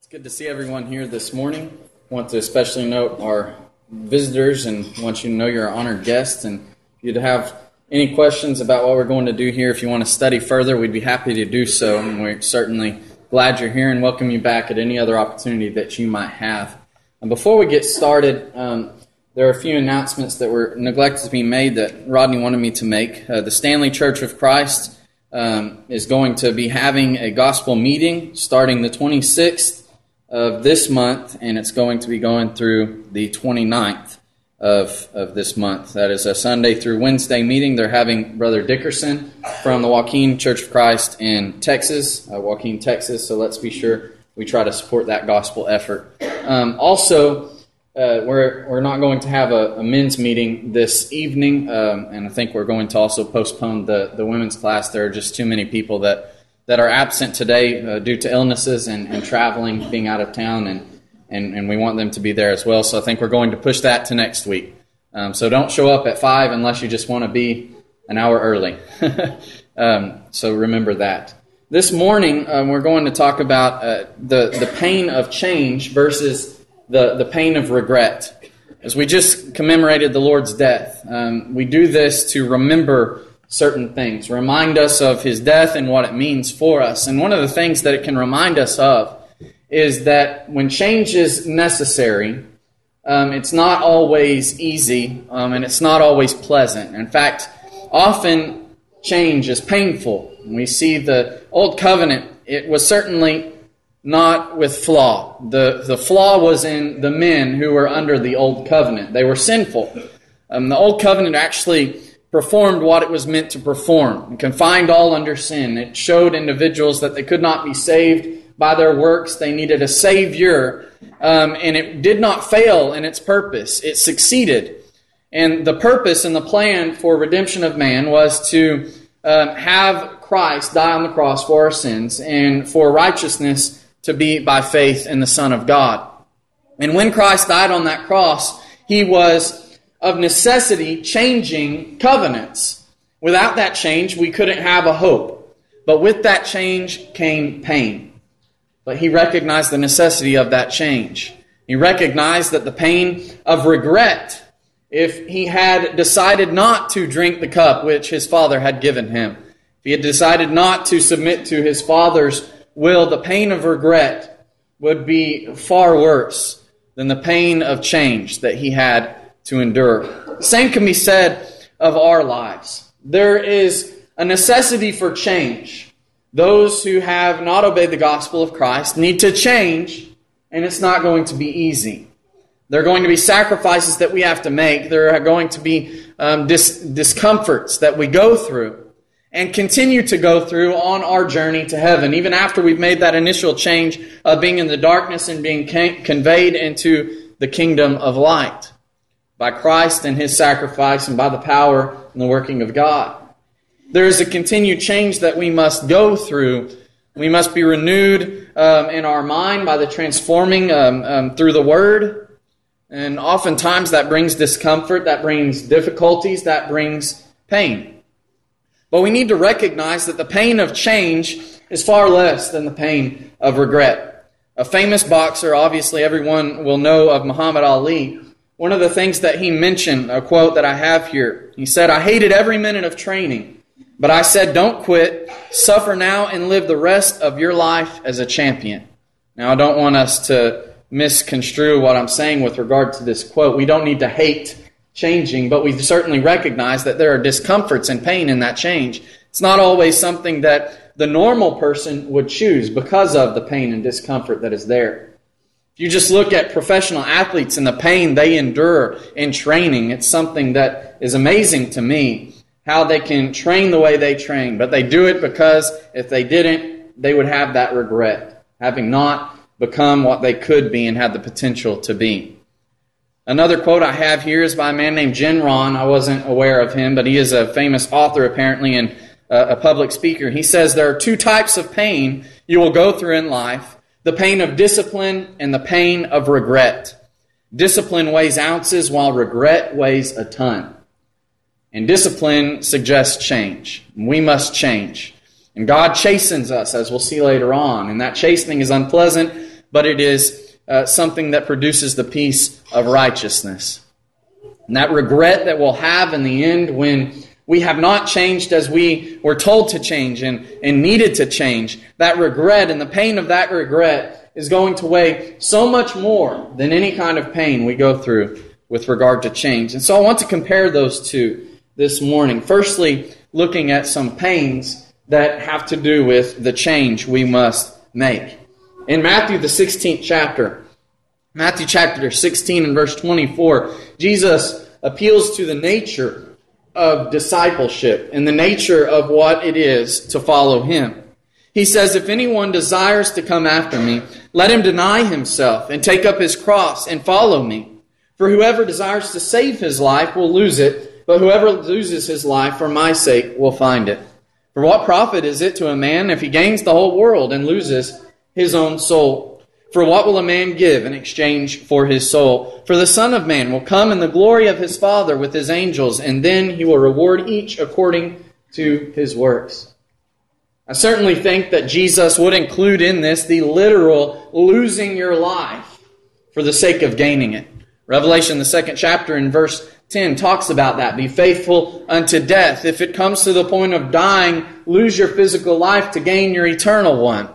It's good to see everyone here this morning. I want to especially note our visitors and want you to know you're our honored guests. And if you'd have any questions about what we're going to do here, if you want to study further, we'd be happy to do so. And we're certainly glad you're here and welcome you back at any other opportunity that you might have. And before we get started, there are a few announcements that were neglected to be made that Rodney wanted me to make. The Stanley Church of Christ is going to be having a gospel meeting starting the 26th of this month, and it's going to be going through the 29th of this month. That is a Sunday through Wednesday meeting. They're having Brother Dickerson from the Joaquin Church of Christ in Texas, Joaquin, Texas, so let's be sure we try to support that gospel effort. Also, we're not going to have a men's meeting this evening, and I think we're going to also postpone the women's class. There are just too many people that are absent today due to illnesses and traveling, being out of town, and we want them to be there as well. So I think we're going to push that to next week. So don't show up at 5 unless you just want to be an hour early. So remember that. This morning we're going to talk about the pain of change versus the pain of regret. As we just commemorated the Lord's death, we do this to remember certain things, remind us of His death and what it means for us. And one of the things that it can remind us of is that when change is necessary, it's not always easy, and it's not always pleasant. In fact, often change is painful. We see the Old Covenant, it was certainly not with flaw. The flaw was in the men who were under the Old Covenant. They were sinful. The Old Covenant actually performed what it was meant to perform. It confined all under sin. It showed individuals that they could not be saved by their works. They needed a Savior, and it did not fail in its purpose. It succeeded. And the purpose and the plan for redemption of man was to have Christ die on the cross for our sins and for righteousness to be by faith in the Son of God. And when Christ died on that cross, He was of necessity changing covenants. Without that change, we couldn't have a hope. But with that change came pain. But He recognized the necessity of that change. He recognized that the pain of regret, if He had decided not to drink the cup which His Father had given Him, if He had decided not to submit to His Father's will, the pain of regret would be far worse than the pain of change that He had to endure. The same can be said of our lives. There is a necessity for change. Those who have not obeyed the gospel of Christ need to change, and it's not going to be easy. There are going to be sacrifices that we have to make. There are going to be discomforts that we go through and continue to go through on our journey to heaven, even after we've made that initial change of being in the darkness and being conveyed into the kingdom of light by Christ and His sacrifice and by the power and the working of God. There is a continued change that we must go through. We must be renewed in our mind by the transforming through the Word. And oftentimes that brings discomfort, that brings difficulties, that brings pain. But we need to recognize that the pain of change is far less than the pain of regret. A famous boxer, obviously everyone will know of Muhammad Ali. One of the things that he mentioned, a quote that I have here, he said, "I hated every minute of training, but I said, don't quit, suffer now and live the rest of your life as a champion." Now, I don't want us to misconstrue what I'm saying with regard to this quote. We don't need to hate changing, but we certainly recognize that there are discomforts and pain in that change. It's not always something that the normal person would choose because of the pain and discomfort that is there. If you just look at professional athletes and the pain they endure in training, it's something that is amazing to me, how they can train the way they train. But they do it because if they didn't, they would have that regret, having not become what they could be and had the potential to be. Another quote I have here is by a man named Jen Ron. I wasn't aware of him, but he is a famous author apparently and a public speaker. He says there are two types of pain you will go through in life: the pain of discipline and the pain of regret. Discipline weighs ounces while regret weighs a ton. And discipline suggests change. We must change. And God chastens us, as we'll see later on. And that chastening is unpleasant, but it is something that produces the peace of righteousness. And that regret that we'll have in the end when we have not changed as we were told to change and needed to change, that regret and the pain of that regret is going to weigh so much more than any kind of pain we go through with regard to change. And so I want to compare those two this morning. Firstly, looking at some pains that have to do with the change we must make. In Matthew, the 16th chapter, Matthew chapter 16 and verse 24, Jesus appeals to the nature of discipleship and the nature of what it is to follow Him. He says, "If anyone desires to come after me, let him deny himself and take up his cross and follow me. For whoever desires to save his life will lose it, but whoever loses his life for my sake will find it. For what profit is it to a man if he gains the whole world and loses his own soul? For what will a man give in exchange for his soul? For the Son of Man will come in the glory of his Father with his angels, and then he will reward each according to his works." I certainly think that Jesus would include in this the literal losing your life for the sake of gaining it. Revelation, the 2nd chapter in verse 10 talks about that. Be faithful unto death. If it comes to the point of dying, lose your physical life to gain your eternal one.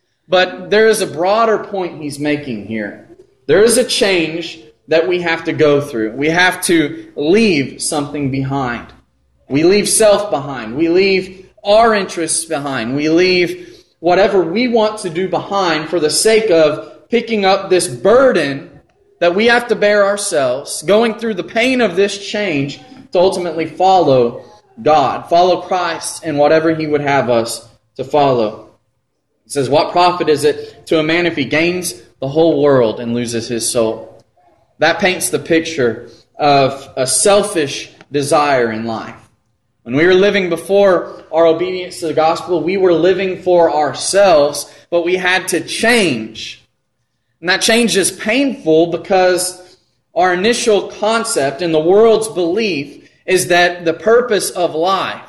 But there is a broader point he's making here. There is a change that we have to go through. We have to leave something behind. We leave self behind. We leave our interests behind. We leave whatever we want to do behind for the sake of picking up this burden that we have to bear ourselves, going through the pain of this change to ultimately follow God, follow Christ and whatever He would have us to follow. It says, "What profit is it to a man if he gains the whole world and loses his soul?" That paints the picture of a selfish desire in life. When we were living before our obedience to the gospel, we were living for ourselves, but we had to change. And that change is painful because our initial concept and the world's belief is that the purpose of life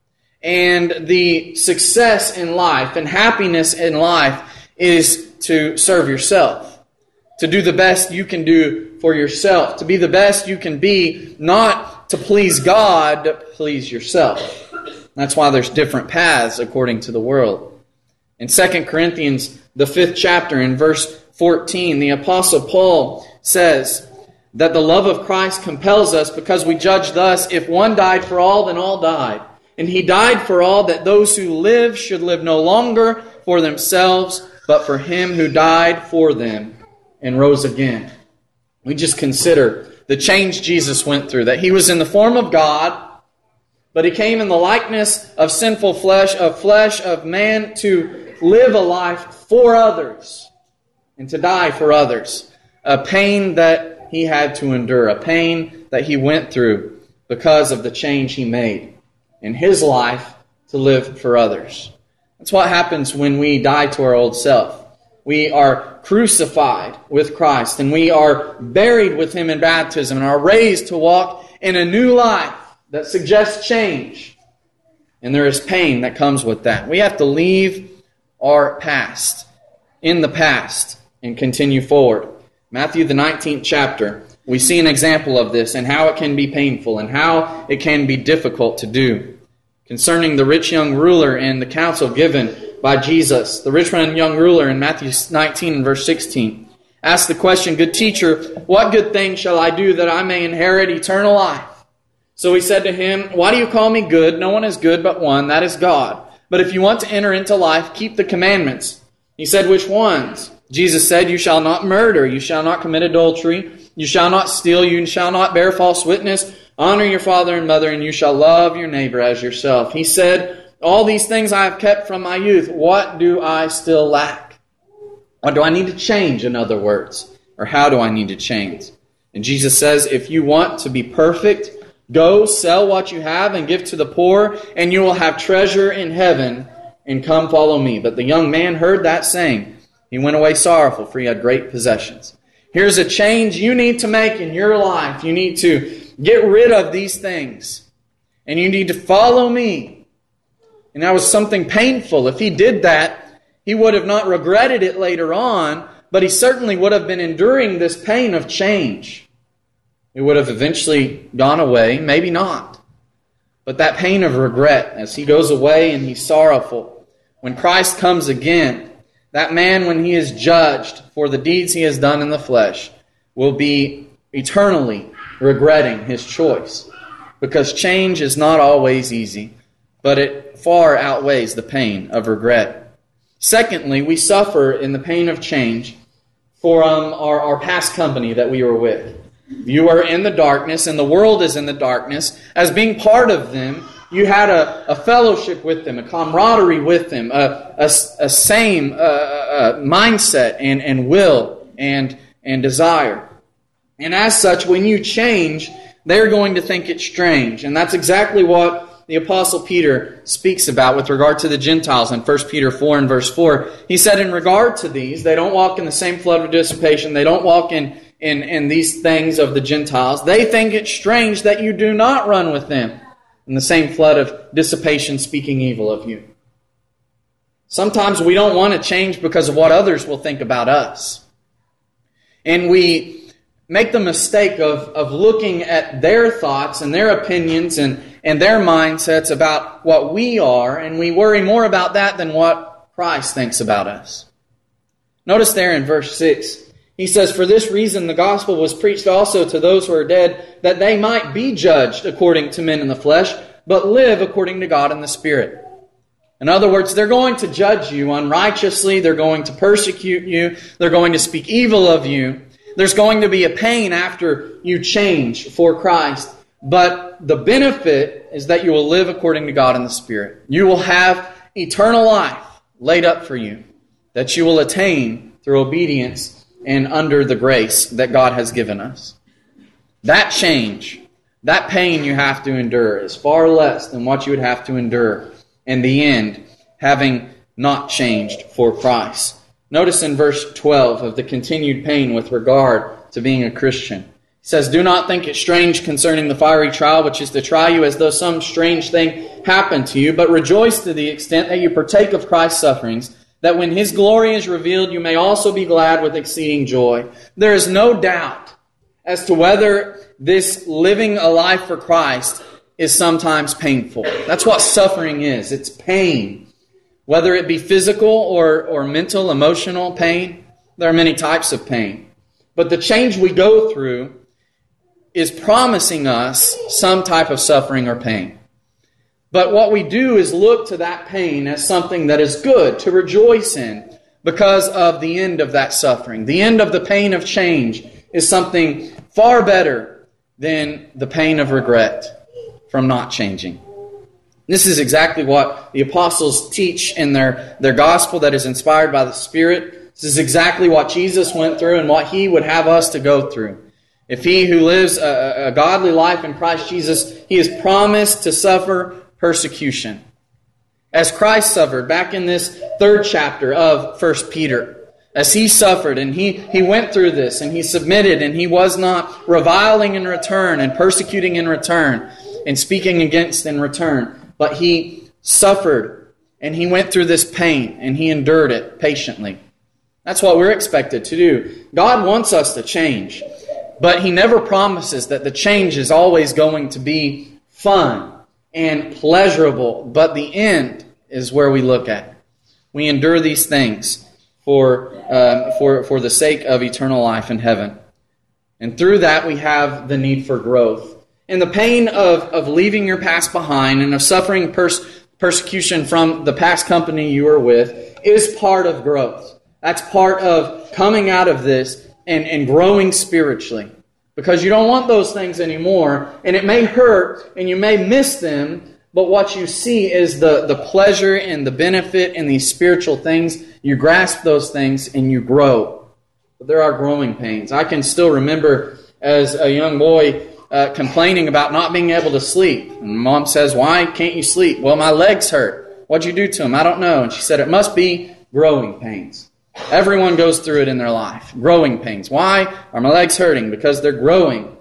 and the success in life and happiness in life is to serve yourself, to do the best you can do for yourself, to be the best you can be, not to please God, to please yourself. That's why there's different paths according to the world. In 2 Corinthians, the 5th chapter, in verse 14, the Apostle Paul says that the love of Christ compels us because we judge thus, if one died for all, then all died. And He died for all, that those who live should live no longer for themselves, but for Him who died for them and rose again. We just consider the change Jesus went through, that He was in the form of God, but He came in the likeness of sinful flesh of man to live a life for others and to die for others. A pain that He had to endure, a pain that He went through because of the change He made in His life to live for others. That's what happens when we die to our old self. We are crucified with Christ, and we are buried with Him in baptism, and are raised to walk in a new life that suggests change. And there is pain that comes with that. We have to leave our past in the past and continue forward. Matthew, the 19th chapter, we see an example of this and how it can be painful and how it can be difficult to do. Concerning the rich young ruler and the counsel given by Jesus, the rich young ruler in Matthew 19 and verse 16 asked the question, "Good teacher, what good thing shall I do that I may inherit eternal life?" So He said to him, "Why do you call me good? No one is good but one, that is God. But if you want to enter into life, keep the commandments." He said, "Which ones?" Jesus said, "You shall not murder, you shall not commit adultery, you shall not steal, you shall not bear false witness, honor your father and mother, and you shall love your neighbor as yourself." He said, "All these things I have kept from my youth. What do I still lack?" What do I need to change, in other words? Or how do I need to change? And Jesus says, if you want to be perfect, go sell what you have and give to the poor, and you will have treasure in heaven, and come follow me. But the young man heard that saying. He went away sorrowful, for he had great possessions. Here's a change you need to make in your life. You need to get rid of these things. And you need to follow me. And that was something painful. If he did that, he would have not regretted it later on, but he certainly would have been enduring this pain of change. It would have eventually gone away, maybe not. But that pain of regret as he goes away and he's sorrowful. When Christ comes again, that man, when he is judged for the deeds he has done in the flesh, will be eternally regretting his choice. Because change is not always easy, but it far outweighs the pain of regret. Secondly, we suffer in the pain of change for our past company that we were with. You are in the darkness, and the world is in the darkness. As being part of them, you had a fellowship with them, a camaraderie with them, a same mindset and will and desire. And as such, when you change, they're going to think it's strange. And that's exactly what the Apostle Peter speaks about with regard to the Gentiles in 1 Peter 4 and verse 4. He said, in regard to these, they don't walk in the same flood of dissipation. They don't walk in these things of the Gentiles. They think it strange that you do not run with them in the same flood of dissipation, speaking evil of you. Sometimes we don't want to change because of what others will think about us. And we make the mistake of looking at their thoughts and their opinions and their mindsets about what we are, and we worry more about that than what Christ thinks about us. Notice there in verse 6, he says, for this reason the gospel was preached also to those who are dead, that they might be judged according to men in the flesh, but live according to God in the Spirit. In other words, they're going to judge you unrighteously, they're going to persecute you, they're going to speak evil of you. There's going to be a pain after you change for Christ, but the benefit is that you will live according to God in the Spirit. You will have eternal life laid up for you, that you will attain through obedience and under the grace that God has given us. That change, that pain you have to endure is far less than what you would have to endure in the end, having not changed for Christ. Notice in verse 12 of the continued pain with regard to being a Christian. He says, do not think it strange concerning the fiery trial, which is to try you as though some strange thing happened to you, but rejoice to the extent that you partake of Christ's sufferings, that when His glory is revealed, you may also be glad with exceeding joy. There is no doubt as to whether this living a life for Christ is sometimes painful. That's what suffering is. It's pain. Whether it be physical or mental, emotional pain, there are many types of pain. But the change we go through is promising us some type of suffering or pain. But what we do is look to that pain as something that is good to rejoice in because of the end of that suffering. The end of the pain of change is something far better than the pain of regret from not changing. This is exactly what the apostles teach in their gospel that is inspired by the Spirit. This is exactly what Jesus went through and what He would have us to go through. If he who lives a godly life in Christ Jesus, he is promised to suffer persecution. As Christ suffered back in this 3rd chapter of 1 Peter, as He suffered and he went through this and He submitted and He was not reviling in return and persecuting in return and speaking against in return, but He suffered and He went through this pain and He endured it patiently. That's what we're expected to do. God wants us to change, but He never promises that the change is always going to be fun and pleasurable, but the end is where we look at. We endure these things for the sake of eternal life in heaven. And through that we have the need for growth. And the pain of leaving your past behind and of suffering persecution from the past company you were with is part of growth. That's part of coming out of this and growing spiritually. Because you don't want those things anymore, and it may hurt, and you may miss them, but what you see is the pleasure and the benefit in these spiritual things. You grasp those things, and you grow. But there are growing pains. I can still remember as a young boy complaining about not being able to sleep. And Mom says, why can't you sleep? Well, my legs hurt. What'd you do to them? I don't know. And she said, it must be growing pains. Everyone goes through it in their life. Growing pains. Why are my legs hurting? Because they're growing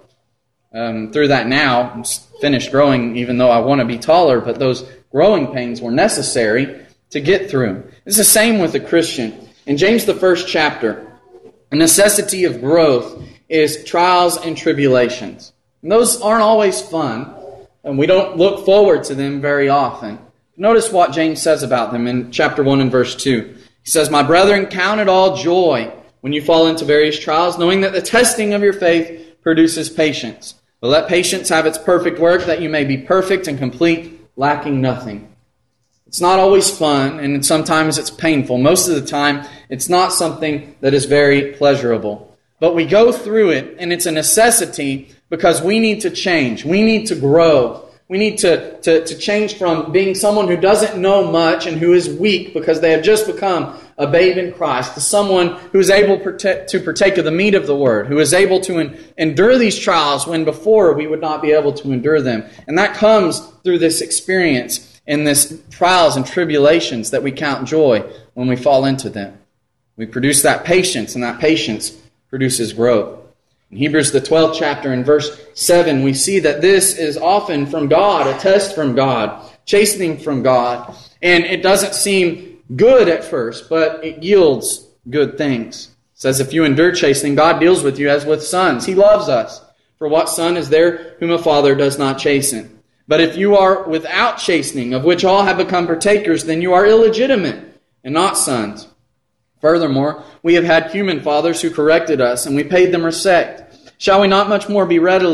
through that now. I'm finished growing even though I want to be taller, but those growing pains were necessary to get through. It's the same with a Christian. In James the 1st chapter, A necessity of growth is trials and tribulations. And those aren't always fun, and we don't look forward to them very often. Notice what James says about them in chapter 1 and verse 2. He says, "My brethren, count it all joy when you fall into various trials, knowing that the testing of your faith produces patience. But let patience have its perfect work, that you may be perfect and complete, lacking nothing." It's not always fun, and sometimes it's painful. Most of the time, it's not something that is very pleasurable. But we go through it, and it's a necessity because we need to change. We need to grow. We need to change from being someone who doesn't know much and who is weak because they have just become a babe in Christ to someone who is able to partake of the meat of the Word, who is able to endure these trials when before we would not be able to endure them. And that comes through this experience in this trials and tribulations that we count joy when we fall into them. We produce that patience, and that patience produces growth. In Hebrews, the 12th chapter, in verse 7, we see that this is often from God, a test from God, chastening from God. And it doesn't seem good at first, but it yields good things. It says, if you endure chastening, God deals with you as with sons. He loves us. For what son is there whom a father does not chasten? But if you are without chastening, of which all have become partakers, then you are illegitimate and not sons. Furthermore, we have had human fathers who corrected us, and we paid them respect. Shall we not much more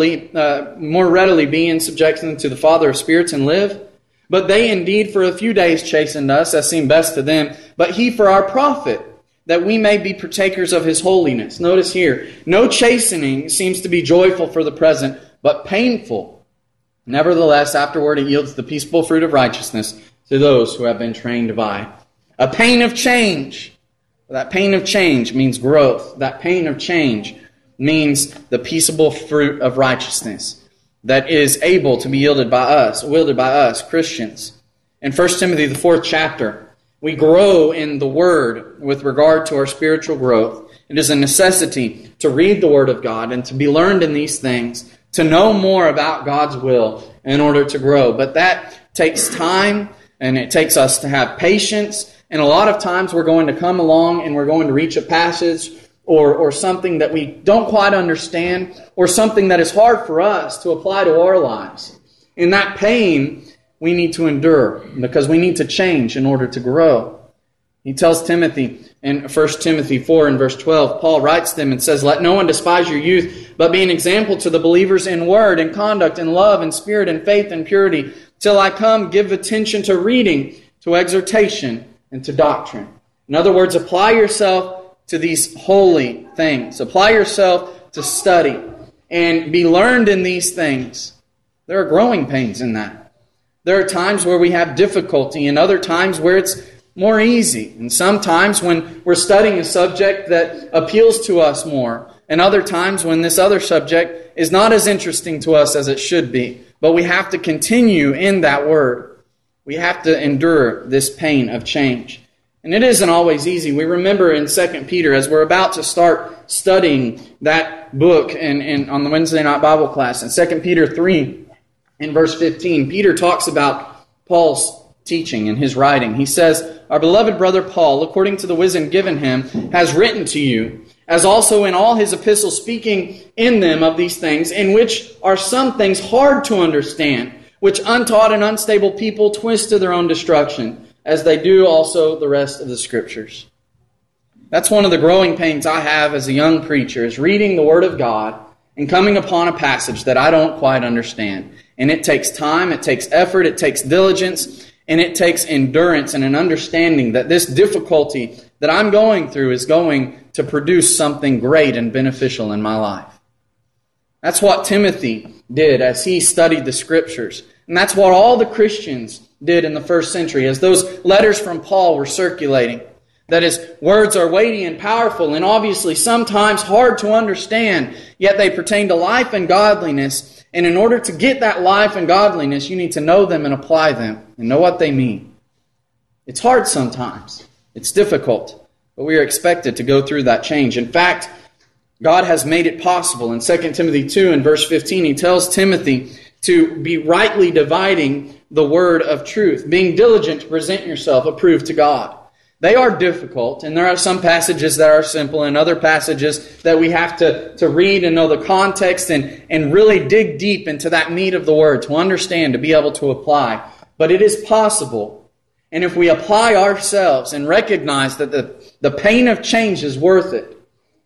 more readily be in subjection to the Father of spirits and live? But they indeed for a few days chastened us, as seemed best to them, but He for our profit, that we may be partakers of His holiness. Notice here, no chastening seems to be joyful for the present, but painful. Nevertheless, afterward it yields the peaceable fruit of righteousness to those who have been trained by. A pain of change. That pain of change means growth. That pain of change means the peaceable fruit of righteousness that is able to be wielded by us, Christians. In 1 Timothy, the 4th chapter, we grow in the Word with regard to our spiritual growth. It is a necessity to read the Word of God and to be learned in these things, to know more about God's will in order to grow. But that takes time, and it takes us to have patience. And a lot of times we're going to come along and we're going to reach a passage or something that we don't quite understand, or something that is hard for us to apply to our lives. In that pain, we need to endure because we need to change in order to grow. He tells Timothy in 1 Timothy 4 and verse 12, Paul writes them and says, "Let no one despise your youth, but be an example to the believers in word, in conduct, in love, in spirit, in faith, and purity. Till I come, give attention to reading, to exhortation, and to doctrine." In other words, apply yourself to these holy things. Apply yourself to study and be learned in these things. There are growing pains in that. There are times where we have difficulty and other times where it's more easy. And sometimes when we're studying a subject that appeals to us more, and other times when this other subject is not as interesting to us as it should be. But we have to continue in that Word. We have to endure this pain of change. And it isn't always easy. We remember in 2 Peter, as we're about to start studying that book on the Wednesday night Bible class, in 2 Peter 3, in verse 15, Peter talks about Paul's teaching and his writing. He says, "Our beloved brother Paul, according to the wisdom given him, has written to you, as also in all his epistles, speaking in them of these things, in which are some things hard to understand, which untaught and unstable people twist to their own destruction, as they do also the rest of the Scriptures." That's one of the growing pains I have as a young preacher, is reading the Word of God and coming upon a passage that I don't quite understand. And it takes time, it takes effort, it takes diligence, and it takes endurance and an understanding that this difficulty that I'm going through is going to produce something great and beneficial in my life. That's what Timothy did as he studied the Scriptures. And that's what all the Christians did in the first century as those letters from Paul were circulating. That his words are weighty and powerful and obviously sometimes hard to understand, yet they pertain to life and godliness. And in order to get that life and godliness, you need to know them and apply them and know what they mean. It's hard sometimes. It's difficult. But we are expected to go through that change. In fact, God has made it possible. In 2 Timothy 2 and verse 15, he tells Timothy to be rightly dividing the word of truth, being diligent to present yourself approved to God. They are difficult, and there are some passages that are simple and other passages that we have to read and know the context and really dig deep into that meat of the Word to understand, to be able to apply. But it is possible, and if we apply ourselves and recognize that the pain of change is worth it,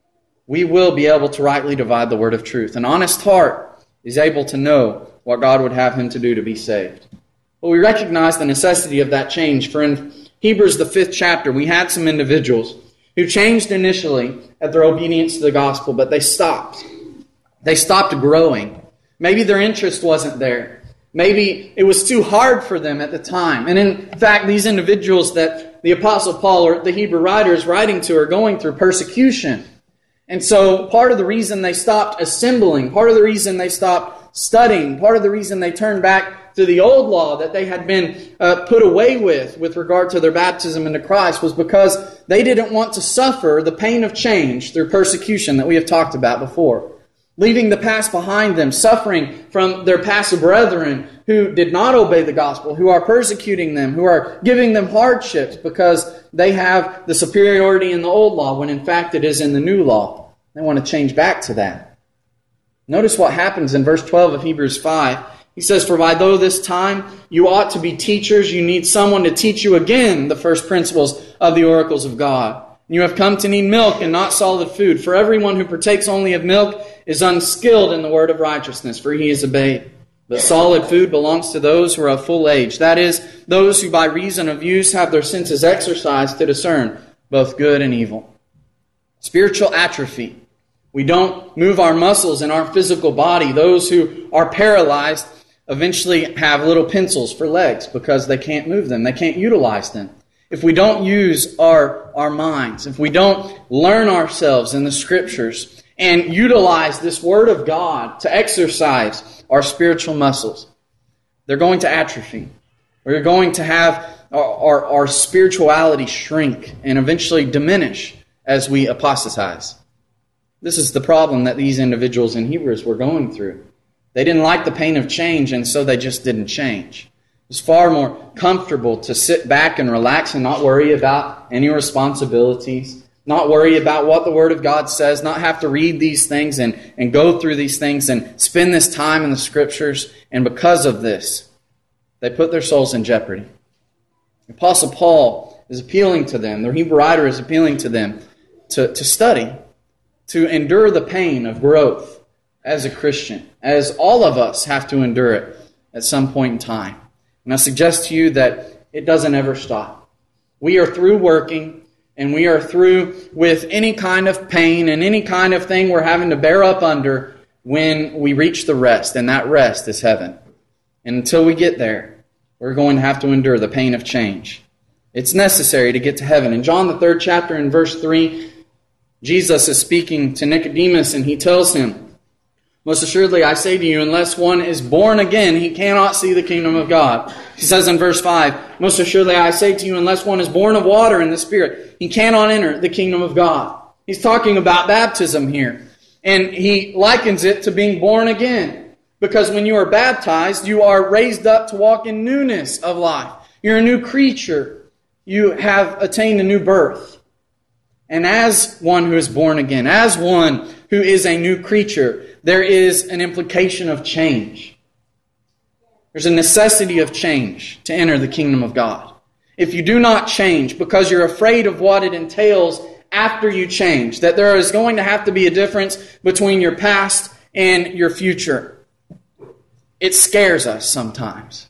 we will be able to rightly divide the word of truth. An honest heart is able to know what God would have him to do to be saved. But we recognize the necessity of that change. For in Hebrews, the 5th chapter, we had some individuals who changed initially at their obedience to the gospel, but they stopped. They stopped growing. Maybe their interest wasn't there. Maybe it was too hard for them at the time. And in fact, these individuals that the Apostle Paul or the Hebrew writer is writing to are going through persecution. And so part of the reason they stopped assembling, part of the reason they stopped studying, part of the reason they turned back to the old law that they had been put away with regard to their baptism into Christ was because they didn't want to suffer the pain of change through persecution that we have talked about before. Leaving the past behind them, suffering from their past brethren who did not obey the gospel, who are persecuting them, who are giving them hardships because they have the superiority in the old law when in fact it is in the new law. They want to change back to that. Notice what happens in verse 12 of Hebrews 5. He says, "For by though this time you ought to be teachers, you need someone to teach you again the first principles of the oracles of God. You have come to need milk and not solid food. For everyone who partakes only of milk is unskilled in the word of righteousness, for he is a babe. But solid food belongs to those who are of full age, that is, those who by reason of use have their senses exercised to discern both good and evil." Spiritual atrophy. We don't move our muscles in our physical body. Those who are paralyzed eventually have little pencils for legs because they can't move them. They can't utilize them. If we don't use our minds, if we don't learn ourselves in the Scriptures and utilize this Word of God to exercise our spiritual muscles, they're going to atrophy. We're going to have our spirituality shrink and eventually diminish as we apostatize. This is the problem that these individuals in Hebrews were going through. They didn't like the pain of change, and so they just didn't change. It's far more comfortable to sit back and relax and not worry about any responsibilities, not worry about what the Word of God says, not have to read these things and go through these things and spend this time in the Scriptures. And because of this, they put their souls in jeopardy. The Apostle Paul is appealing to them, the Hebrew writer is appealing to them to study, to endure the pain of growth as a Christian, as all of us have to endure it at some point in time. And I suggest to you that it doesn't ever stop. We are through working, and we are through with any kind of pain and any kind of thing we're having to bear up under when we reach the rest, and that rest is heaven. And until we get there, we're going to have to endure the pain of change. It's necessary to get to heaven. In John the 3rd chapter, in verse 3, Jesus is speaking to Nicodemus, and he tells him, "Most assuredly, I say to you, unless one is born again, he cannot see the kingdom of God." He says in verse 5, "Most assuredly, I say to you, unless one is born of water and the Spirit, he cannot enter the kingdom of God." He's talking about baptism here. And he likens it to being born again. Because when you are baptized, you are raised up to walk in newness of life. You're a new creature. You have attained a new birth. And as one who is born again, as one who is a new creature, there is an implication of change. There's a necessity of change to enter the kingdom of God. If you do not change because you're afraid of what it entails after you change, that there is going to have to be a difference between your past and your future, it scares us sometimes.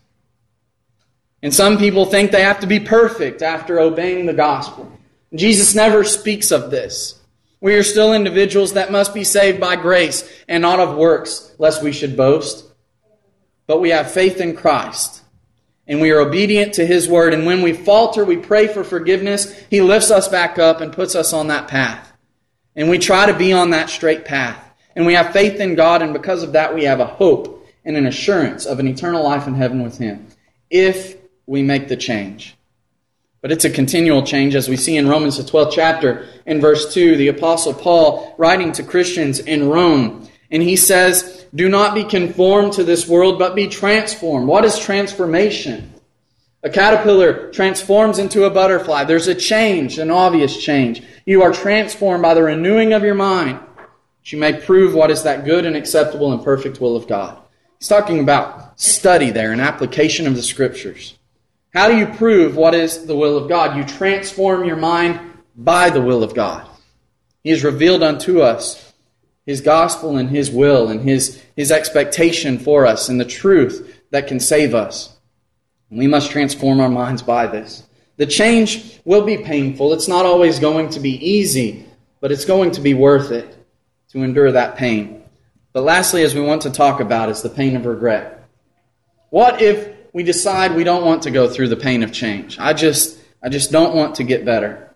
And some people think they have to be perfect after obeying the gospel. Jesus never speaks of this. We are still individuals that must be saved by grace and not of works, lest we should boast. But we have faith in Christ, and we are obedient to His word. And when we falter, we pray for forgiveness. He lifts us back up and puts us on that path. And we try to be on that straight path. And we have faith in God, and because of that, we have a hope and an assurance of an eternal life in heaven with Him, if we make the change. But it's a continual change, as we see in Romans the 12th chapter, in verse 2, the Apostle Paul writing to Christians in Rome. And he says, "Do not be conformed to this world, but be transformed." What is transformation? A caterpillar transforms into a butterfly. There's a change, an obvious change. You are transformed by the renewing of your mind, that you may prove what is that good and acceptable and perfect will of God. He's talking about study there, an application of the Scriptures. How do you prove what is the will of God? You transform your mind by the will of God. He has revealed unto us His gospel and His will and His expectation for us and the truth that can save us. We must transform our minds by this. The change will be painful. It's not always going to be easy, but it's going to be worth it to endure that pain. But lastly, as we want to talk about, is the pain of regret. What if we decide we don't want to go through the pain of change? I just don't want to get better.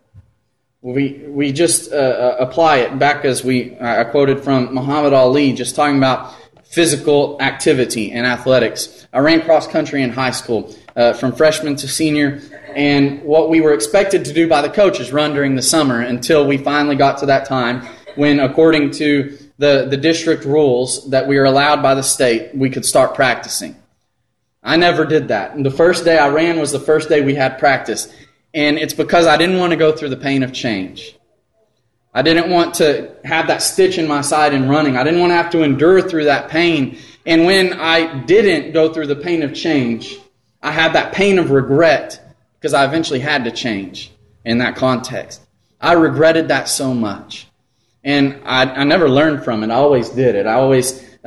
We just apply it back as I quoted from Muhammad Ali, just talking about physical activity and athletics. I ran cross country in high school from freshman to senior, and what we were expected to do by the coach is run during the summer until we finally got to that time when, according to the district rules that we are allowed by the state, we could start practicing. I never did that. And the first day I ran was the first day we had practice. And it's because I didn't want to go through the pain of change. I didn't want to have that stitch in my side in running. I didn't want to have to endure through that pain. And when I didn't go through the pain of change, I had that pain of regret because I eventually had to change in that context. I regretted that so much. And I never learned from it. I always did it. I always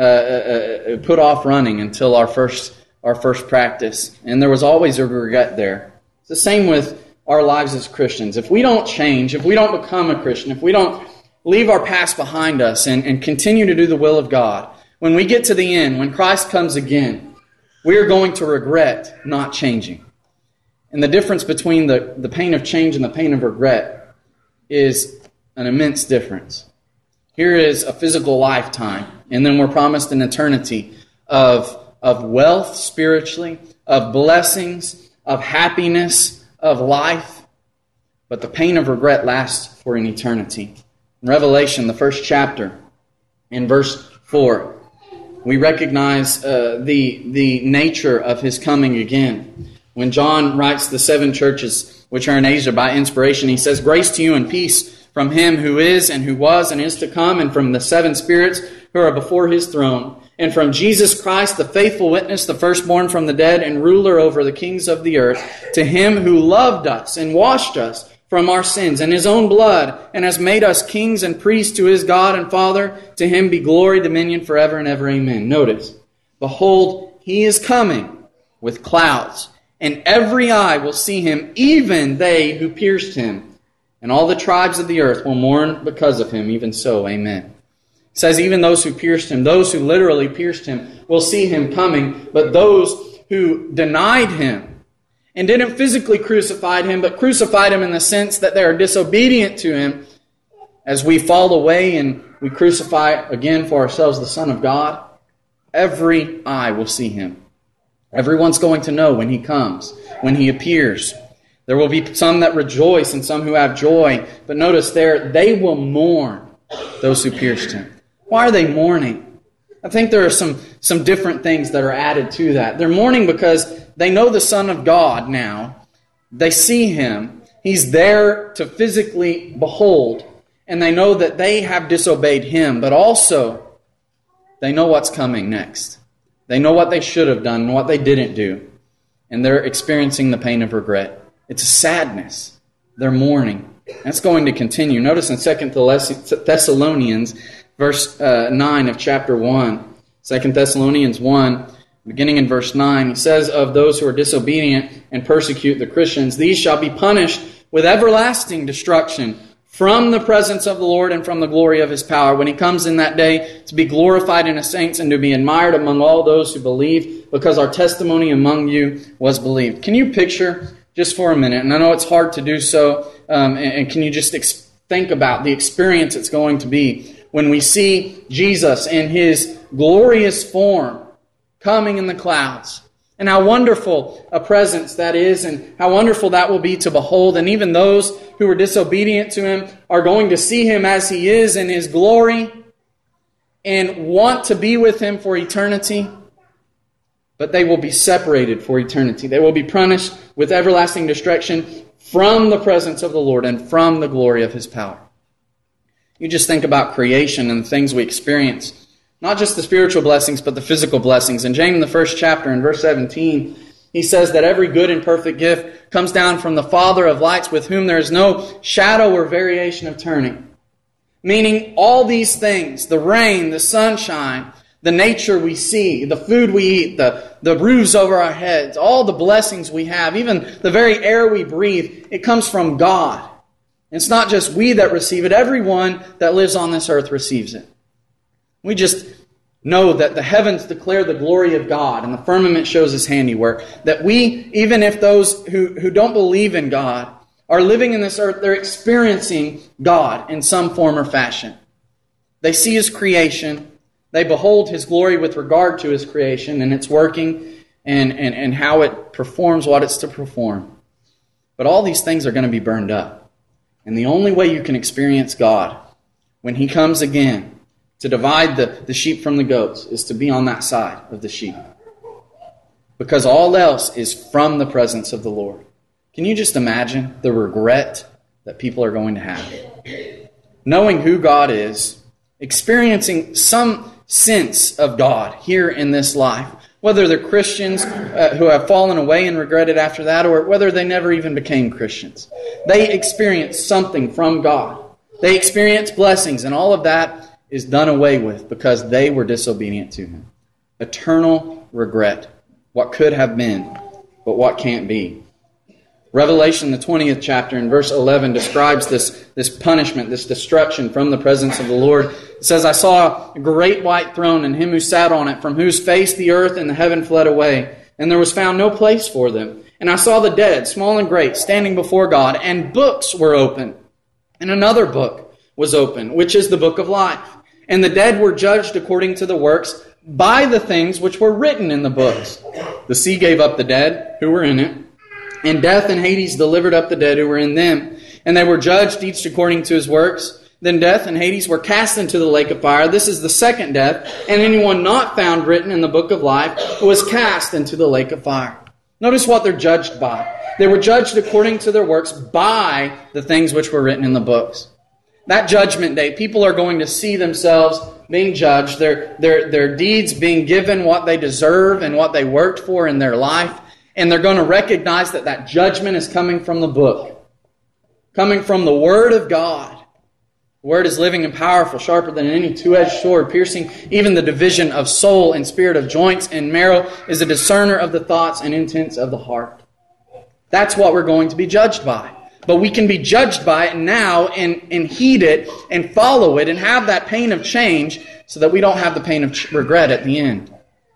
put off running until our first practice. And there was always a regret there. It's the same with our lives as Christians. If we don't change, if we don't become a Christian, if we don't leave our past behind us and continue to do the will of God, when we get to the end, when Christ comes again, we are going to regret not changing. And the difference between the pain of change and the pain of regret is an immense difference. Here is a physical lifetime, and then we're promised an eternity of wealth spiritually, of blessings, of happiness, of life. But the pain of regret lasts for an eternity. In Revelation, the first chapter, in verse 4, we recognize the nature of His coming again. When John writes the 7 churches which are in Asia by inspiration, he says, "Grace to you and peace from Him who is and who was and is to come, and from the 7 spirits who are before His throne, and from Jesus Christ, the faithful witness, the firstborn from the dead, and ruler over the kings of the earth, to Him who loved us and washed us from our sins in His own blood, and has made us kings and priests to His God and Father. To Him be glory, dominion forever and ever. Amen." Notice, "Behold, He is coming with clouds, and every eye will see Him, even they who pierced Him. And all the tribes of the earth will mourn because of Him. Even so, amen." It says even those who pierced Him, those who literally pierced Him, will see Him coming. But those who denied Him and didn't physically crucify Him, but crucified Him in the sense that they are disobedient to Him, as we fall away and we crucify again for ourselves the Son of God, every eye will see Him. Everyone's going to know when He comes, when He appears. There will be some that rejoice and some who have joy. But notice there, they will mourn those who pierced Him. Why are they mourning? I think there are some different things that are added to that. They're mourning because they know the Son of God now. They see Him. He's there to physically behold. And they know that they have disobeyed Him. But also, they know what's coming next. They know what they should have done and what they didn't do. And they're experiencing the pain of regret. It's a sadness. They're mourning. That's going to continue. Notice in 2 Thessalonians, verse 9 of chapter 1. 2 Thessalonians 1, beginning in verse 9, he says, "Of those who are disobedient and persecute the Christians, these shall be punished with everlasting destruction from the presence of the Lord and from the glory of His power, when He comes in that day to be glorified in His saints and to be admired among all those who believe, because our testimony among you was believed." Can you picture, just for a minute, and I know it's hard to do so, and can you just think about the experience it's going to be when we see Jesus in His glorious form coming in the clouds, and how wonderful a presence that is, and how wonderful that will be to behold. And even those who were disobedient to Him are going to see Him as He is in His glory and want to be with Him for eternity. but they will be separated for eternity. They will be punished with everlasting destruction from the presence of the Lord and from the glory of His power. You just think about creation and the things we experience. Not just the spiritual blessings, but the physical blessings. In James, the 1st chapter, in verse 17, he says that every good and perfect gift comes down from the Father of lights, with whom there is no shadow or variation of turning. Meaning all these things, the rain, the sunshine, the nature we see, the food we eat, the roofs over our heads, all the blessings we have, even the very air we breathe, it comes from God. It's not just we that receive it. Everyone that lives on this earth receives it. We just know that the heavens declare the glory of God and the firmament shows His handiwork. That we, even if those who don't believe in God are living in this earth, they're experiencing God in some form or fashion. They see His creation. They behold His glory with regard to His creation and its working and how it performs what it's to perform. But all these things are going to be burned up. And the only way you can experience God when He comes again to divide the sheep from the goats is to be on that side of the sheep. Because all else is from the presence of the Lord. Can you just imagine the regret that people are going to have? Knowing who God is, experiencing some sense of God here in this life, whether they're Christians who have fallen away and regretted after that, or whether they never even became Christians. They experience something from God. They experience blessings, and all of that is done away with because they were disobedient to Him. Eternal regret. What could have been, but what can't be. Revelation, the 20th chapter, in verse 11, describes this punishment, this destruction from the presence of the Lord. It says, I saw a great white throne and Him who sat on it, from whose face the earth and the heaven fled away, and there was found no place for them. And I saw the dead, small and great, standing before God, and books were opened. And another book was opened, which is the book of life. And the dead were judged according to the works by the things which were written in the books. The sea gave up the dead who were in it, and death and Hades delivered up the dead who were in them. And they were judged each according to his works. Then death and Hades were cast into the lake of fire. This is the second death. And anyone not found written in the book of life was cast into the lake of fire. Notice what they're judged by. They were judged according to their works by the things which were written in the books. That judgment day, people are going to see themselves being judged, their deeds being given what they deserve and what they worked for in their life. And they're going to recognize that that judgment is coming from the book, coming from the Word of God. The Word is living and powerful, sharper than any two-edged sword, piercing even the division of soul and spirit, of joints and marrow, is a discerner of the thoughts and intents of the heart. That's what we're going to be judged by. But we can be judged by it now and heed it and follow it and have that pain of change so that we don't have the pain of regret at the end.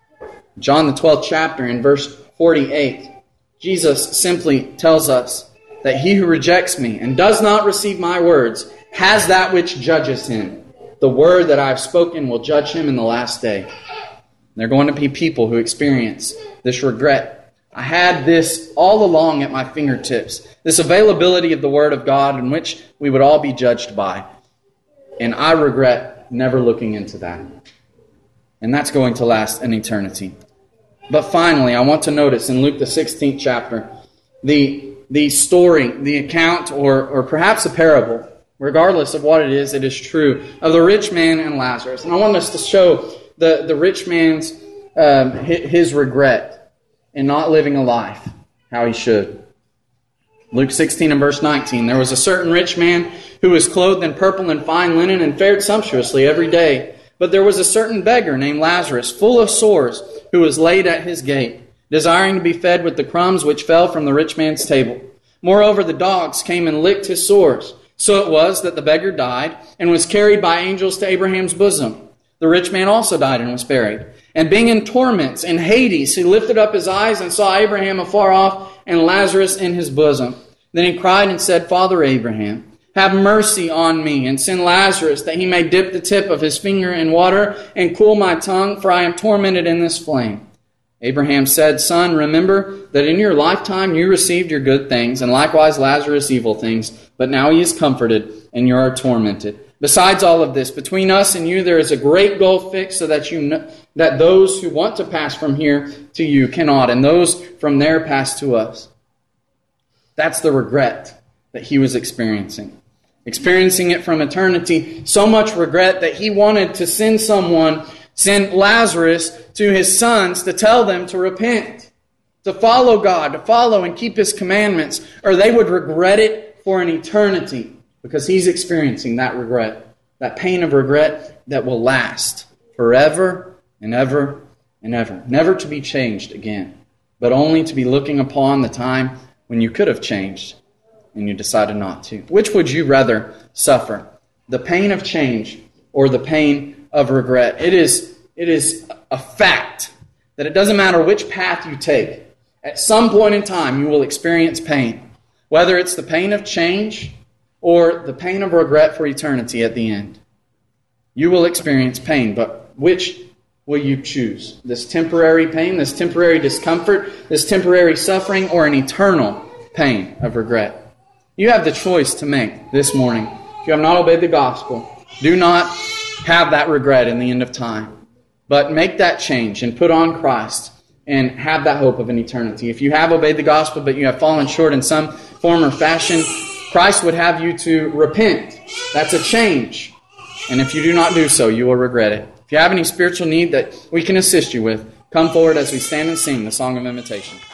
John the 12th chapter in verse 48, Jesus simply tells us that he who rejects me and does not receive my words has that which judges him. The word that I have spoken will judge him in the last day. There are going to be people who experience this regret. I had this all along at my fingertips. This availability of the Word of God in which we would all be judged by. And I regret never looking into that. And that's going to last an eternity. But finally, I want to notice in Luke the 16th chapter, the story, the account, or perhaps a parable, regardless of what it is true, of the rich man and Lazarus. And I want us to show the rich man's his regret in not living a life how he should. Luke 16 and verse 19, there was a certain rich man who was clothed in purple and fine linen and fared sumptuously every day. But there was a certain beggar named Lazarus, full of sores, who was laid at his gate, desiring to be fed with the crumbs which fell from the rich man's table. Moreover, the dogs came and licked his sores. So it was that the beggar died and was carried by angels to Abraham's bosom. The rich man also died and was buried. And being in torments in Hades, he lifted up his eyes and saw Abraham afar off and Lazarus in his bosom. Then he cried and said, Father Abraham, have mercy on me, and send Lazarus, that he may dip the tip of his finger in water and cool my tongue, for I am tormented in this flame. Abraham said, Son, remember that in your lifetime you received your good things, and likewise Lazarus evil things, but now he is comforted, and you are tormented. Besides all of this, between us and you there is a great gulf fixed, so that you know, that those who want to pass from here to you cannot, and those from there pass to us. That's the regret that he was experiencing. Experiencing it from eternity, so much regret that he wanted to send Lazarus to his sons to tell them to repent, to follow God, to follow and keep His commandments, or they would regret it for an eternity, because he's experiencing that regret, that pain of regret that will last forever and ever and ever, never to be changed again, but only to be looking upon the time when you could have changed and you decided not to. Which would you rather suffer? The pain of change or the pain of regret? It is a fact that it doesn't matter which path you take. At some point in time, you will experience pain. Whether it's the pain of change or the pain of regret for eternity at the end. You will experience pain, but which will you choose? This temporary pain, this temporary discomfort, this temporary suffering, or an eternal pain of regret? You have the choice to make this morning. If you have not obeyed the gospel, do not have that regret in the end of time, but make that change and put on Christ and have that hope of an eternity. If you have obeyed the gospel, but you have fallen short in some form or fashion, Christ would have you to repent. That's a change. And if you do not do so, you will regret it. If you have any spiritual need that we can assist you with, come forward as we stand and sing the song of invitation.